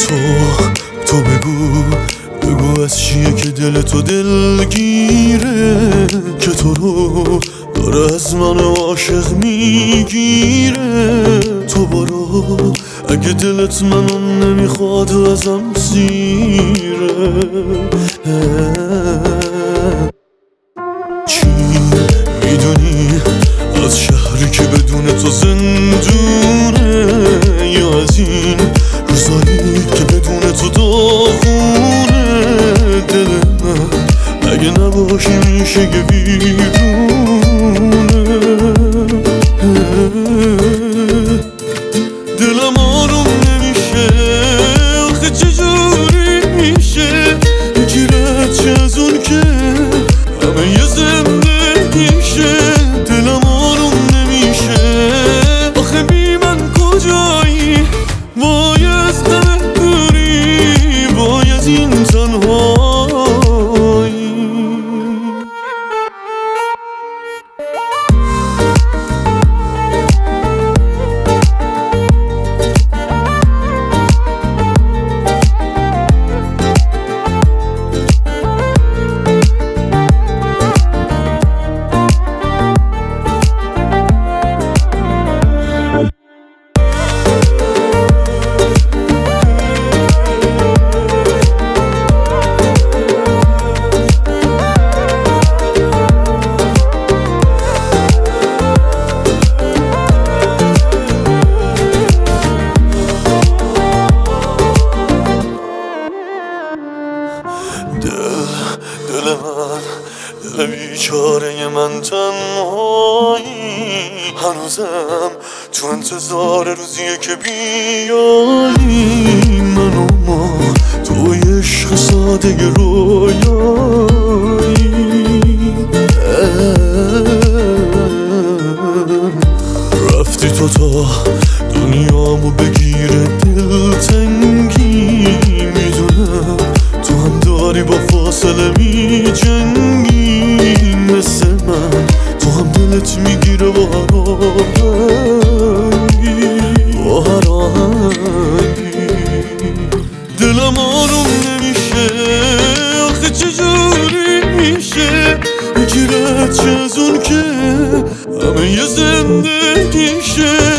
تو بگو از چیه که دل تو دلگیره، که تو رو داره از من عاشق میگیره. تو برو اگه دلت منو نمیخواد ازم سیره. چی میدونی از شهری که بدون تو زندونه، یا از این روزایی که بدون تو داغونه؟ دل من اگه نباشی میشه یه ویرونه. دلم آروم نمیشه، آخه چجوری میشه یکی رد شه از اون که همه یه زندگیشه. دلم آروم نمیشه، آخه بی من کجایی؟ وای از همه دوری، وای از این تنهایی. دل من، دل بیچاره من تنهایی، هنوزم تو انتظار روزیه که بیایی. من و ما توی عشق ساده رویایی، رفتی تو تا دنیامو بگیره دلتنگی. میدونم تو هم داری با فاصله می جنگی، مثل من تو هم دلت میگیره با هر آهنگی، با هر آهنگی. دلم آروم نمیشه، آخه چجوری میشه یکی رد شه از اون که همه یه زندگیشه.